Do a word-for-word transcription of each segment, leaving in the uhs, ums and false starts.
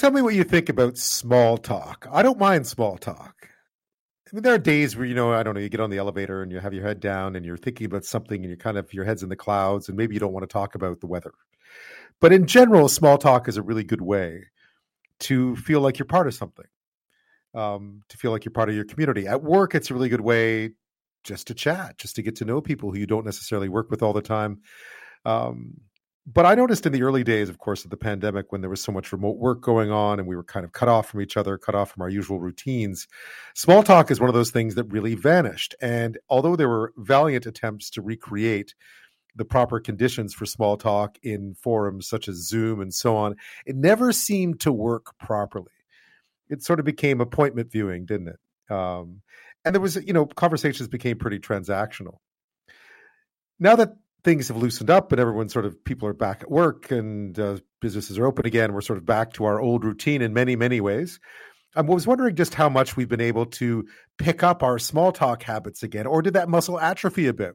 tell me what you think about small talk. I don't mind small talk. I mean, there are days where, you know, I don't know, you get on the elevator and you have your head down and you're thinking about something and you're kind of, your head's in the clouds and maybe you don't want to talk about the weather. But in general, small talk is a really good way to feel like you're part of something, um, to feel like you're part of your community. At work, it's a really good way just to chat, just to get to know people who you don't necessarily work with all the time. Um, But I noticed in the early days, of course, of the pandemic, when there was so much remote work going on and we were kind of cut off from each other, cut off from our usual routines, small talk is one of those things that really vanished. And although there were valiant attempts to recreate the proper conditions for small talk in forums such as Zoom and so on, it never seemed to work properly. It sort of became appointment viewing, didn't it? Um, and there was, you know, conversations became pretty transactional. Now that things have loosened up and everyone sort of, people are back at work and uh, businesses are open again, we're sort of back to our old routine in many, many ways. I was wondering just how much we've been able to pick up our small talk habits again, or did that muscle atrophy a bit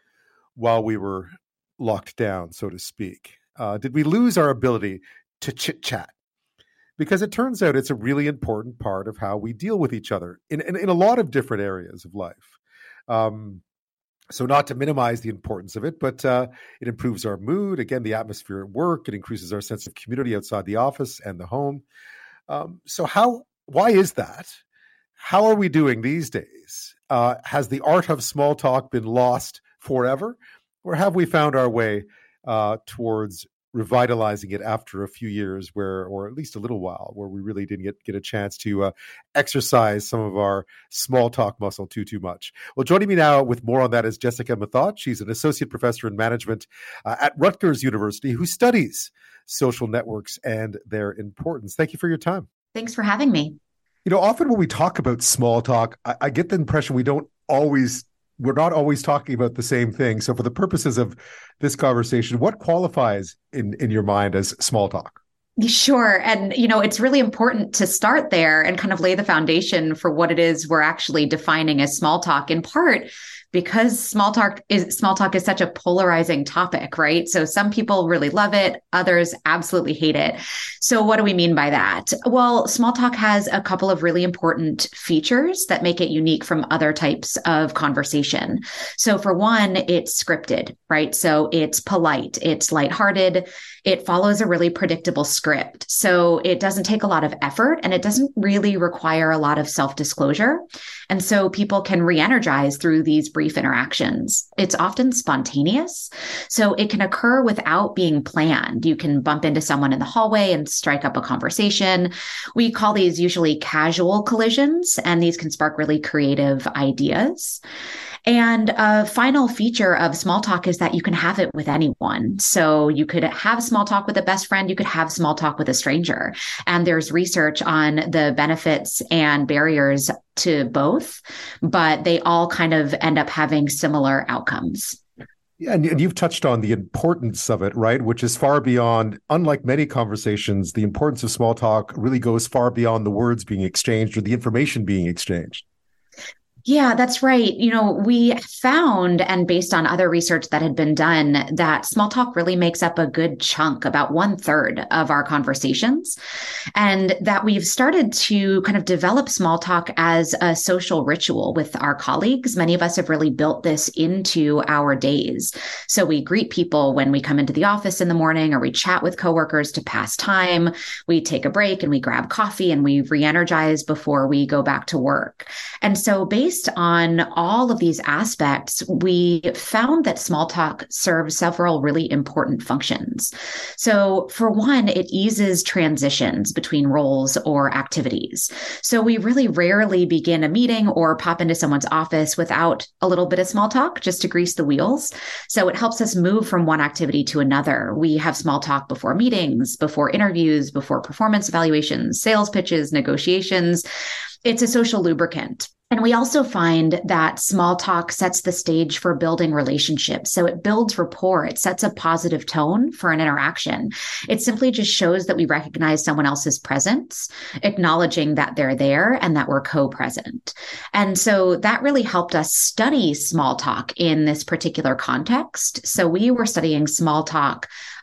while we were locked down, so to speak? Uh, did we lose our ability to chit chat? Because it turns out it's a really important part of how we deal with each other in, in, in a lot of different areas of life. Um, So not to minimize the importance of it, but uh, it improves our mood. Again, the atmosphere at work. It increases our sense of community outside the office and the home. Um, so how? Why is that? How are we doing these days? Uh, has the art of small talk been lost forever? Or have we found our way uh, towards revitalizing it after a few years where, or at least a little while, where we really didn't get, get a chance to uh, exercise some of our small talk muscle too, too much. Well, joining me now with more on that is Jessica Mathot. She's an associate professor in management uh, at Rutgers University who studies social networks and their importance. Thank you for your time. Thanks for having me. You know, often when we talk about small talk, I, I get the impression we don't always We're not always talking about the same thing. So for the purposes of this conversation, what qualifies in, in your mind as small talk? Sure. And, you know, it's really important to start there and kind of lay the foundation for what it is we're actually defining as small talk, in part because small talk is small talk is such a polarizing topic, right? So some people really love it, others absolutely hate it. So what do we mean by that? Well, small talk has a couple of really important features that make it unique from other types of conversation. So for one, it's scripted, right? So it's polite, it's lighthearted, it follows a really predictable script. So it doesn't take a lot of effort and it doesn't really require a lot of self-disclosure. And so people can re-energize through these brief interactions. It's often spontaneous, so it can occur without being planned. You can bump into someone in the hallway and strike up a conversation. We call these usually casual collisions, and these can spark really creative ideas. And a final feature of small talk is that you can have it with anyone. So you could have small talk with a best friend, you could have small talk with a stranger. And there's research on the benefits and barriers to both, but they all kind of end up having similar outcomes. Yeah, and you've touched on the importance of it, right? Which is far beyond, unlike many conversations, the importance of small talk really goes far beyond the words being exchanged or the information being exchanged. Yeah, that's right. You know, we found, and based on other research that had been done, that small talk really makes up a good chunk, about one third of our conversations, and that we've started to kind of develop small talk as a social ritual with our colleagues. Many of us have really built this into our days. So we greet people when we come into the office in the morning, or we chat with coworkers to pass time. We take a break and we grab coffee and we re-energize before we go back to work. And so based on all of these aspects, we found that small talk serves several really important functions. So for one, it eases transitions between roles or activities. So we really rarely begin a meeting or pop into someone's office without a little bit of small talk just to grease the wheels. So it helps us move from one activity to another. We have small talk before meetings, before interviews, before performance evaluations, sales pitches, negotiations. It's a social lubricant. And we also find that small talk sets the stage for building relationships. So it builds rapport. It sets a positive tone for an interaction. It simply just shows that we recognize someone else's presence, acknowledging that they're there and that we're co-present. And so that really helped us study small talk in this particular context. So we were studying small talk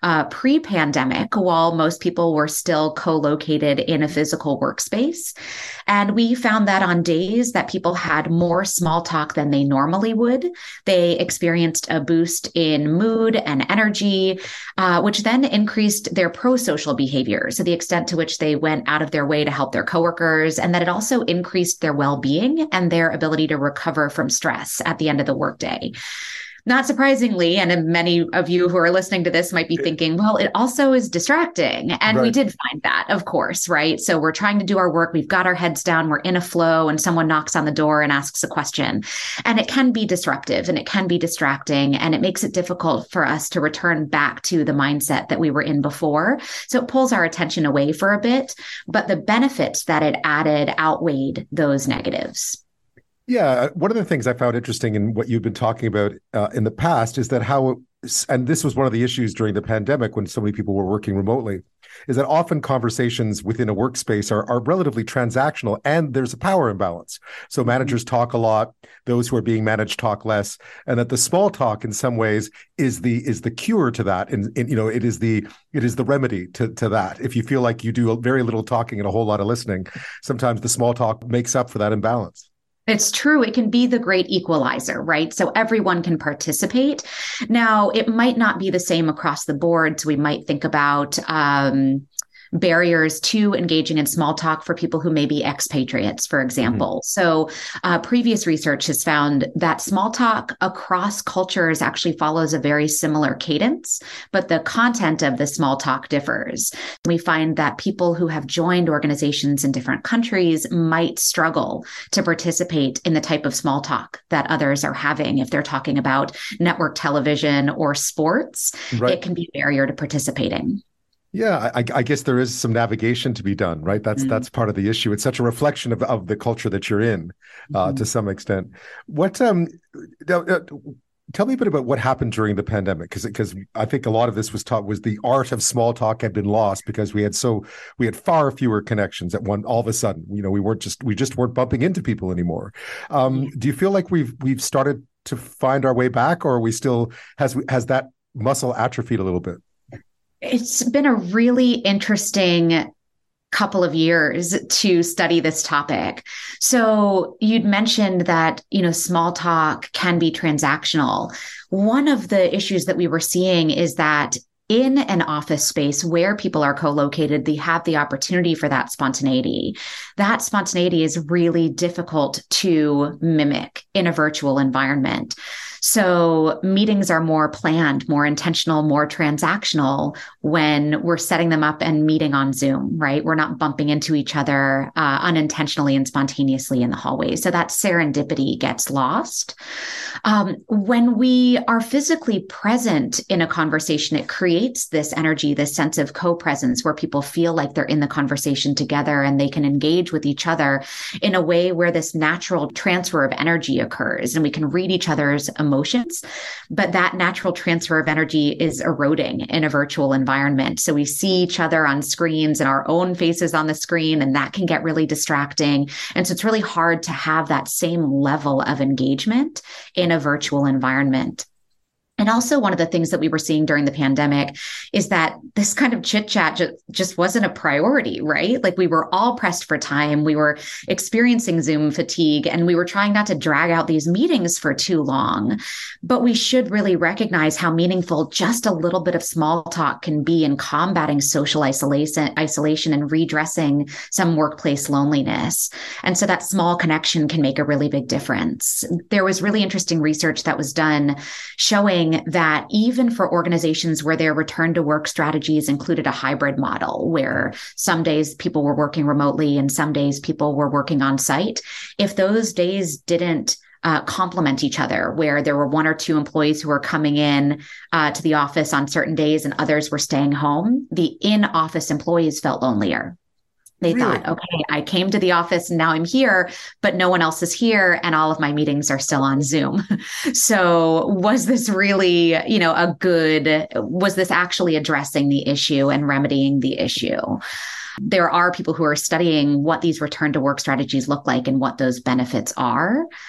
uh, pre-pandemic, while most people were still co-located in a physical workspace. And we found that on days that people had more small talk than they normally would, they experienced a boost in mood and energy, uh, which then increased their pro-social behavior. So the extent to which they went out of their way to help their coworkers, and that it also increased their well-being and their ability to recover from stress at the end of the workday. Not surprisingly, and many of you who are listening to this might be thinking, well, it also is distracting. And right. We did find that, of course, right? So we're trying to do our work. We've got our heads down. We're in a flow and someone knocks on the door and asks a question. And it can be disruptive and it can be distracting. And it makes it difficult for us to return back to the mindset that we were in before. So it pulls our attention away for a bit. But the benefits that it added outweighed those negatives. Yeah, one of the things I found interesting in what you've been talking about uh, in the past is that how, and this was one of the issues during the pandemic when so many people were working remotely, is that often conversations within a workspace are, are relatively transactional and there's a power imbalance. So managers talk a lot, those who are being managed talk less, and that the small talk in some ways is the is the cure to that. And, and you know, it is the it is the remedy to, to that. If you feel like you do very little talking and a whole lot of listening, sometimes the small talk makes up for that imbalance. It's true. It can be the great equalizer, right? So everyone can participate. Now, it might not be the same across the board. So we might think about um, barriers to engaging in small talk for people who may be expatriates, for example. Mm-hmm. So uh, previous research has found that small talk across cultures actually follows a very similar cadence, but the content of the small talk differs. We find that people who have joined organizations in different countries might struggle to participate in the type of small talk that others are having. If they're talking about network television or sports, right. It can be a barrier to participating. Yeah, I, I guess there is some navigation to be done, right? That's mm-hmm. that's part of the issue. It's such a reflection of, of the culture that you're in, uh, mm-hmm. to some extent. What um, uh, tell me a bit about what happened during the pandemic, because because I think a lot of this was taught was the art of small talk had been lost because we had so we had far fewer connections at one. All of a sudden, you know, we weren't just we just weren't bumping into people anymore. Um, mm-hmm. Do you feel like we've we've started to find our way back, or are we still has has that muscle atrophied a little bit? It's been a really interesting couple of years to study this topic. So you'd mentioned that, you know, small talk can be transactional. One of the issues that we were seeing is that in an office space where people are co-located, they have the opportunity for that spontaneity. That spontaneity is really difficult to mimic in a virtual environment. So meetings are more planned, more intentional, more transactional when we're setting them up and meeting on Zoom, right? We're not bumping into each other uh, unintentionally and spontaneously in the hallways. So that serendipity gets lost. Um, when we are physically present in a conversation, it creates this energy, this sense of co-presence where people feel like they're in the conversation together and they can engage with each other in a way where this natural transfer of energy occurs and we can read each other's emotions. Emotions, but that natural transfer of energy is eroding in a virtual environment. So we see each other on screens and our own faces on the screen, and that can get really distracting. And so it's really hard to have that same level of engagement in a virtual environment. And also one of the things that we were seeing during the pandemic is that this kind of chit chat just, just wasn't a priority, right? Like we were all pressed for time. We were experiencing Zoom fatigue and we were trying not to drag out these meetings for too long. But we should really recognize how meaningful just a little bit of small talk can be in combating social isolation, isolation and redressing some workplace loneliness. And so that small connection can make a really big difference. There was really interesting research that was done showing that even for organizations where their return to work strategies included a hybrid model, where some days people were working remotely and some days people were working on site, if those days didn't uh, complement each other, where there were one or two employees who were coming in uh, to the office on certain days and others were staying home, the in-office employees felt lonelier. They really? thought, okay, I came to the office and now I'm here, but no one else is here and all of my meetings are still on Zoom. So was this really, you know, a good, was this actually addressing the issue and remedying the issue? There are people who are studying what these return to work strategies look like and what those benefits are.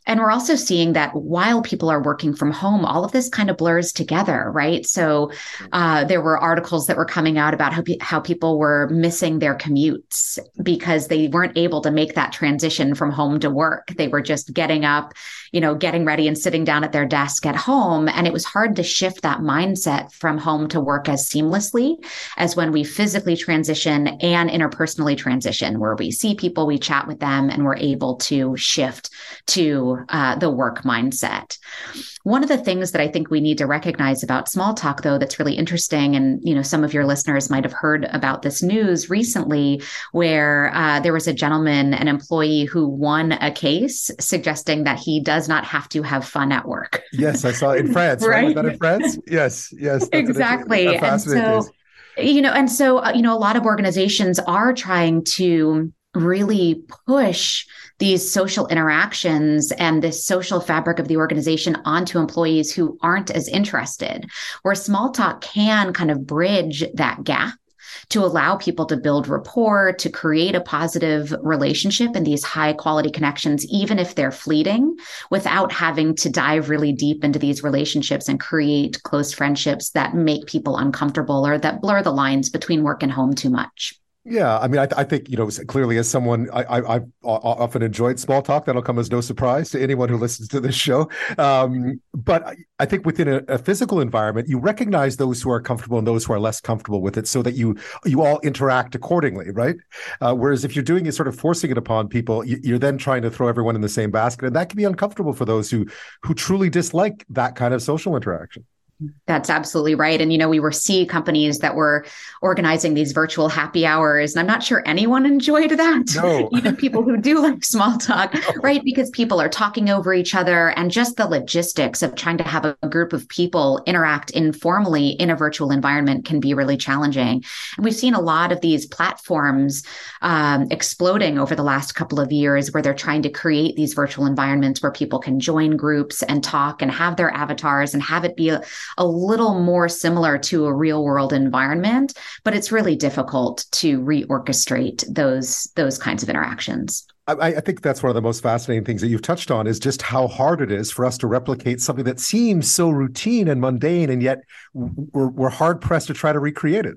And we're also seeing that while people are working from home, all of this kind of blurs together, right? So uh, there were articles that were coming out about how, pe- how people were missing their commutes because they weren't able to make that transition from home to work. They were just getting up, you know, getting ready and sitting down at their desk at home. And it was hard to shift that mindset from home to work as seamlessly as when we physically transition and interpersonally transition, where we see people, we chat with them, and we're able to shift to Uh, the work mindset. One of the things that I think we need to recognize about small talk, though, that's really interesting, and you know, some of your listeners might have heard about this news recently, where uh, there was a gentleman, an employee, who won a case suggesting that he does not have to have fun at work. Yes, I saw it in France. Right? Right? Was that in France? Yes, yes, that's Exactly. An, a And fascinating so, case. you know, and so, uh, you know, a lot of organizations are trying to really push these social interactions and this social fabric of the organization onto employees who aren't as interested, where small talk can kind of bridge that gap to allow people to build rapport, to create a positive relationship in these high quality connections, even if they're fleeting, without having to dive really deep into these relationships and create close friendships that make people uncomfortable or that blur the lines between work and home too much. Yeah, I mean, I, I think, you know, clearly as someone, I, I, I've often enjoyed small talk. That'll come as no surprise to anyone who listens to this show. Um, but I, I think within a, a physical environment, you recognize those who are comfortable and those who are less comfortable with it so that you you all interact accordingly, right? Uh, whereas if you're doing it, sort of forcing it upon people, you, you're then trying to throw everyone in the same basket. And that can be uncomfortable for those who who truly dislike that kind of social interaction. That's absolutely right. And, you know, we were see companies that were organizing these virtual happy hours. And I'm not sure anyone enjoyed that. No. Even people who do like small talk, No. right? Because people are talking over each other, and just the logistics of trying to have a, a group of people interact informally in a virtual environment can be really challenging. And we've seen a lot of these platforms um, exploding over the last couple of years, where they're trying to create these virtual environments where people can join groups and talk and have their avatars and have it be a, a little more similar to a real world environment, but it's really difficult to reorchestrate those, those kinds of interactions. I, I think that's one of the most fascinating things that you've touched on, is just how hard it is for us to replicate something that seems so routine and mundane, and yet we're, we're hard pressed to try to recreate it.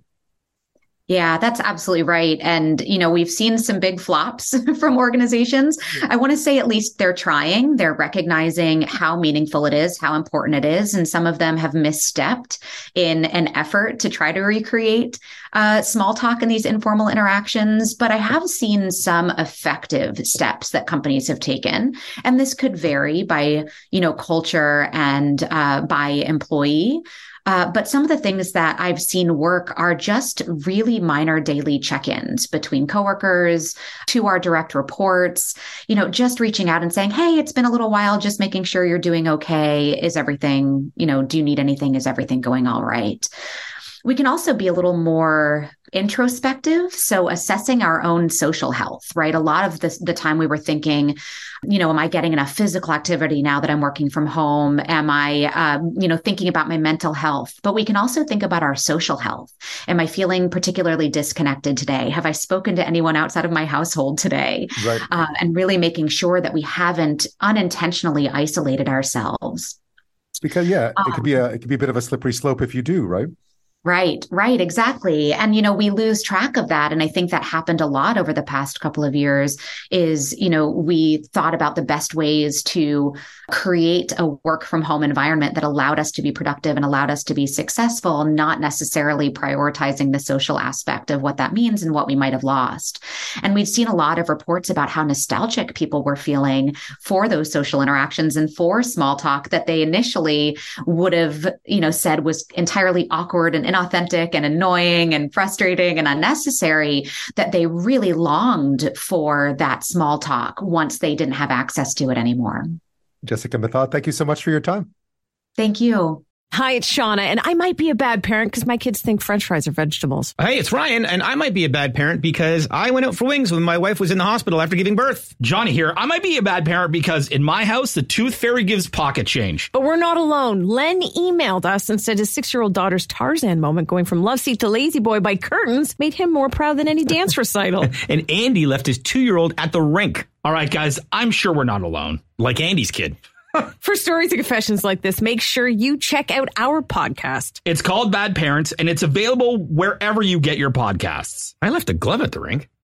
Yeah, that's absolutely right. And, you know, we've seen some big flops from organizations. I want to say at least they're trying, they're recognizing how meaningful it is, how important it is. And some of them have misstepped in an effort to try to recreate uh, small talk in these informal interactions. But I have seen some effective steps that companies have taken. And this could vary by, you know, culture and uh, by employee. Uh, but some of the things that I've seen work are just really minor daily check-ins between coworkers, to our direct reports, you know, just reaching out and saying, hey, it's been a little while, just making sure you're doing okay. Is everything, you know, do you need anything? Is everything going all right? We can also be a little more introspective. So assessing our own social health, right? A lot of this, the time we were thinking, you know, am I getting enough physical activity now that I'm working from home? Am I, um, you know, thinking about my mental health? But we can also think about our social health. Am I feeling particularly disconnected today? Have I spoken to anyone outside of my household today? Right. Uh, and really making sure that we haven't unintentionally isolated ourselves. It's because, yeah, Um, it could be a, it could be a bit of a slippery slope if you do, right? Right, right, exactly. And, you know, we lose track of that. And I think that happened a lot over the past couple of years is, you know, we thought about the best ways to create a work from home environment that allowed us to be productive and allowed us to be successful, not necessarily prioritizing the social aspect of what that means and what we might have lost. And we've seen a lot of reports about how nostalgic people were feeling for those social interactions and for small talk that they initially would have, you know, said was entirely awkward and inauthentic and annoying and frustrating and unnecessary, that they really longed for that small talk once they didn't have access to it anymore. Jessica Method, thank you so much for your time. Thank you. Hi, it's Shauna, and I might be a bad parent because my kids think French fries are vegetables. Hey, it's Ryan, and I might be a bad parent because I went out for wings when my wife was in the hospital after giving birth. Johnny here. I might be a bad parent because in my house, the tooth fairy gives pocket change. But we're not alone. Len emailed us and said his six-year-old daughter's Tarzan moment going from love seat to lazy boy by curtains made him more proud than any dance recital. And Andy left his two-year-old at the rink. All right, guys, I'm sure we're not alone. Like Andy's kid. For stories and confessions like this, make sure you check out our podcast. It's called Bad Parents, and it's available wherever you get your podcasts. I left a glove at the rink.